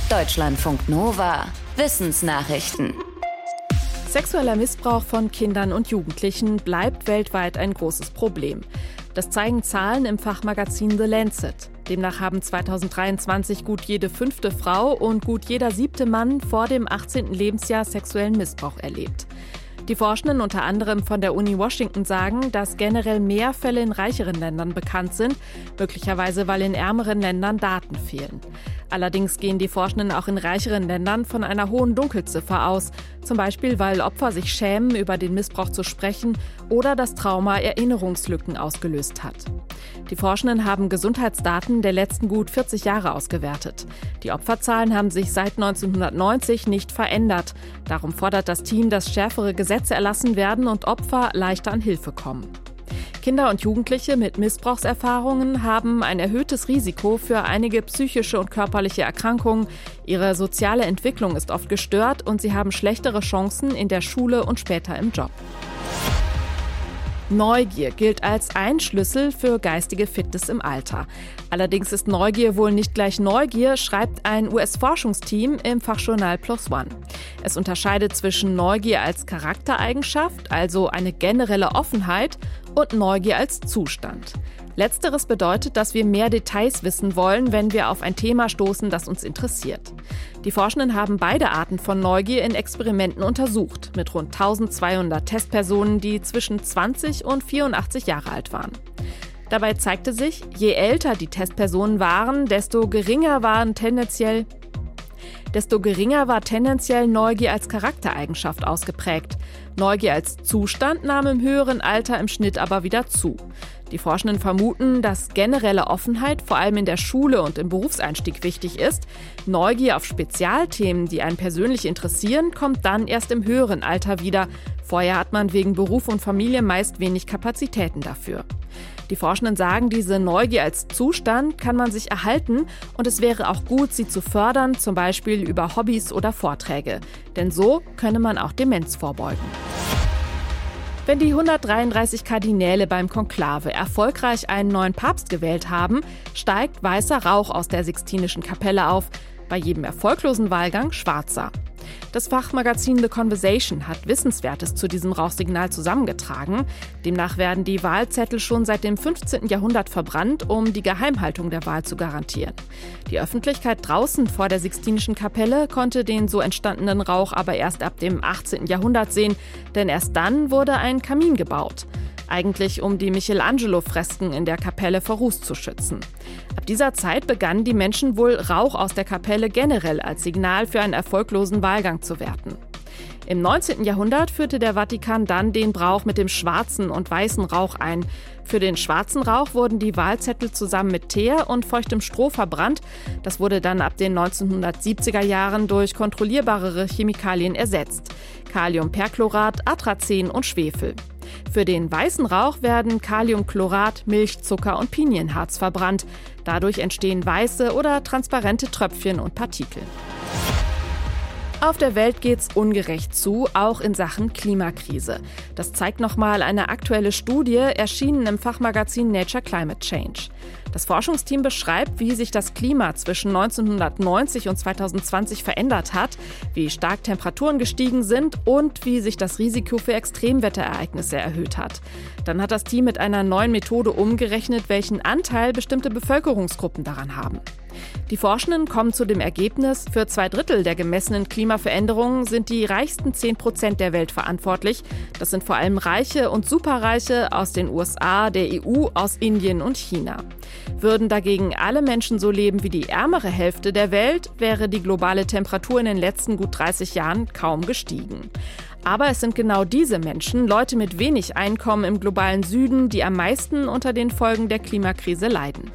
Deutschlandfunk Nova Wissensnachrichten. Sexueller Missbrauch von Kindern und Jugendlichen bleibt weltweit ein großes Problem. Das zeigen Zahlen im Fachmagazin The Lancet. Demnach haben 2023 gut jede 5. Frau und gut jeder 7. Mann vor dem 18. Lebensjahr sexuellen Missbrauch erlebt. Die Forschenden unter anderem von der Uni Washington sagen, dass generell mehr Fälle in reicheren Ländern bekannt sind, möglicherweise weil in ärmeren Ländern Daten fehlen. Allerdings gehen die Forschenden auch in reicheren Ländern von einer hohen Dunkelziffer aus, zum Beispiel weil Opfer sich schämen, über den Missbrauch zu sprechen oder das Trauma Erinnerungslücken ausgelöst hat. Die Forschenden haben Gesundheitsdaten der letzten gut 40 Jahre ausgewertet. Die Opferzahlen haben sich seit 1990 nicht verändert. Darum fordert das Team, dass schärfere Gesetze erlassen werden und Opfer leichter an Hilfe kommen. Kinder und Jugendliche mit Missbrauchserfahrungen haben ein erhöhtes Risiko für einige psychische und körperliche Erkrankungen. Ihre soziale Entwicklung ist oft gestört und sie haben schlechtere Chancen in der Schule und später im Job. Neugier gilt als ein Schlüssel für geistige Fitness im Alter. Allerdings ist Neugier wohl nicht gleich Neugier, schreibt ein US-Forschungsteam im Fachjournal PLOS ONE. Es unterscheidet zwischen Neugier als Charaktereigenschaft, also eine generelle Offenheit, und Neugier als Zustand. Letzteres bedeutet, dass wir mehr Details wissen wollen, wenn wir auf ein Thema stoßen, das uns interessiert. Die Forschenden haben beide Arten von Neugier in Experimenten untersucht, mit rund 1200 Testpersonen, die zwischen 20 und 84 Jahre alt waren. Dabei zeigte sich, je älter die Testpersonen waren, desto geringer war tendenziell Neugier als Charaktereigenschaft ausgeprägt. Neugier als Zustand nahm im höheren Alter im Schnitt aber wieder zu. Die Forschenden vermuten, dass generelle Offenheit vor allem in der Schule und im Berufseinstieg wichtig ist. Neugier auf Spezialthemen, die einen persönlich interessieren, kommt dann erst im höheren Alter wieder. Vorher hat man wegen Beruf und Familie meist wenig Kapazitäten dafür. Die Forschenden sagen, diese Neugier als Zustand kann man sich erhalten und es wäre auch gut, sie zu fördern, zum Beispiel über Hobbys oder Vorträge. Denn so könne man auch Demenz vorbeugen. Wenn die 133 Kardinäle beim Konklave erfolgreich einen neuen Papst gewählt haben, steigt weißer Rauch aus der Sixtinischen Kapelle auf, bei jedem erfolglosen Wahlgang schwarzer. Das Fachmagazin The Conversation hat Wissenswertes zu diesem Rauchsignal zusammengetragen. Demnach werden die Wahlzettel schon seit dem 15. Jahrhundert verbrannt, um die Geheimhaltung der Wahl zu garantieren. Die Öffentlichkeit draußen vor der Sixtinischen Kapelle konnte den so entstandenen Rauch aber erst ab dem 18. Jahrhundert sehen, denn erst dann wurde ein Kamin gebaut. Eigentlich um die Michelangelo-Fresken in der Kapelle vor Ruß zu schützen. Ab dieser Zeit begannen die Menschen wohl, Rauch aus der Kapelle generell als Signal für einen erfolglosen Wahlgang zu werten. Im 19. Jahrhundert führte der Vatikan dann den Brauch mit dem schwarzen und weißen Rauch ein. Für den schwarzen Rauch wurden die Wahlzettel zusammen mit Teer und feuchtem Stroh verbrannt. Das wurde dann ab den 1970er Jahren durch kontrollierbarere Chemikalien ersetzt. Kaliumperchlorat, Atrazin und Schwefel. Für den weißen Rauch werden Kaliumchlorat, Milch, Zucker und Pinienharz verbrannt. Dadurch entstehen weiße oder transparente Tröpfchen und Partikel. Auf der Welt geht's ungerecht zu, auch in Sachen Klimakrise. Das zeigt nochmal eine aktuelle Studie, erschienen im Fachmagazin Nature Climate Change. Das Forschungsteam beschreibt, wie sich das Klima zwischen 1990 und 2020 verändert hat, wie stark Temperaturen gestiegen sind und wie sich das Risiko für Extremwetterereignisse erhöht hat. Dann hat das Team mit einer neuen Methode umgerechnet, welchen Anteil bestimmte Bevölkerungsgruppen daran haben. Die Forschenden kommen zu dem Ergebnis, für 2/3 der gemessenen Klimaveränderungen sind die reichsten 10% der Welt verantwortlich. Das sind vor allem Reiche und Superreiche aus den USA, der EU, aus Indien und China. Würden dagegen alle Menschen so leben wie die ärmere Hälfte der Welt, wäre die globale Temperatur in den letzten gut 30 Jahren kaum gestiegen. Aber es sind genau diese Menschen, Leute mit wenig Einkommen im globalen Süden, die am meisten unter den Folgen der Klimakrise leiden.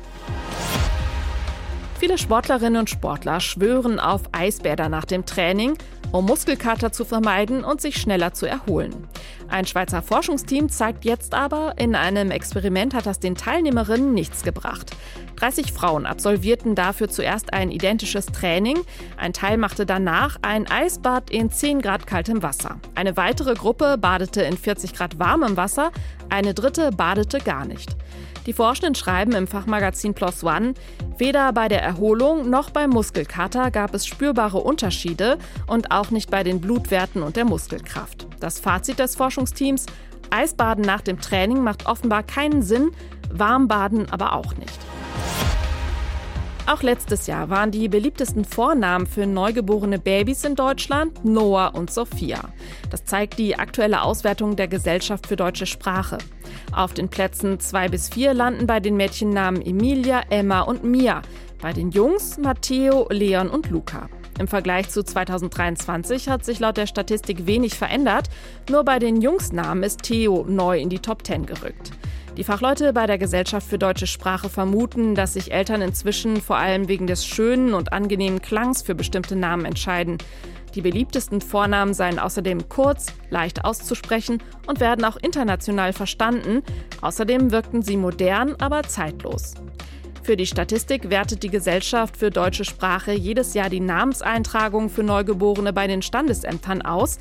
Viele Sportlerinnen und Sportler schwören auf Eisbäder nach dem Training, um Muskelkater zu vermeiden und sich schneller zu erholen. Ein Schweizer Forschungsteam zeigt jetzt aber, in einem Experiment hat das den Teilnehmerinnen nichts gebracht. 30 Frauen absolvierten dafür zuerst ein identisches Training. Ein Teil machte danach ein Eisbad in 10 Grad kaltem Wasser. Eine weitere Gruppe badete in 40 Grad warmem Wasser, eine dritte badete gar nicht. Die Forschenden schreiben im Fachmagazin PLOS ONE, weder bei der Erholung noch beim Muskelkater gab es spürbare Unterschiede und auch nicht bei den Blutwerten und der Muskelkraft. Das Fazit des Forschungsteams: Eisbaden nach dem Training macht offenbar keinen Sinn, Warmbaden aber auch nicht. Auch letztes Jahr waren die beliebtesten Vornamen für neugeborene Babys in Deutschland Noah und Sophia. Das zeigt die aktuelle Auswertung der Gesellschaft für deutsche Sprache. Auf den Plätzen 2 bis 4 landen bei den Mädchennamen Emilia, Emma und Mia. Bei den Jungs Matteo, Leon und Luca. Im Vergleich zu 2023 hat sich laut der Statistik wenig verändert. Nur bei den Jungsnamen ist Theo neu in die Top 10 gerückt. Die Fachleute bei der Gesellschaft für deutsche Sprache vermuten, dass sich Eltern inzwischen vor allem wegen des schönen und angenehmen Klangs für bestimmte Namen entscheiden. Die beliebtesten Vornamen seien außerdem kurz, leicht auszusprechen und werden auch international verstanden. Außerdem wirkten sie modern, aber zeitlos. Für die Statistik wertet die Gesellschaft für deutsche Sprache jedes Jahr die Namenseintragung für Neugeborene bei den Standesämtern aus.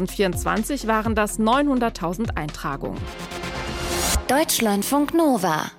2024 waren das 900.000 Eintragungen. Deutschlandfunk Nova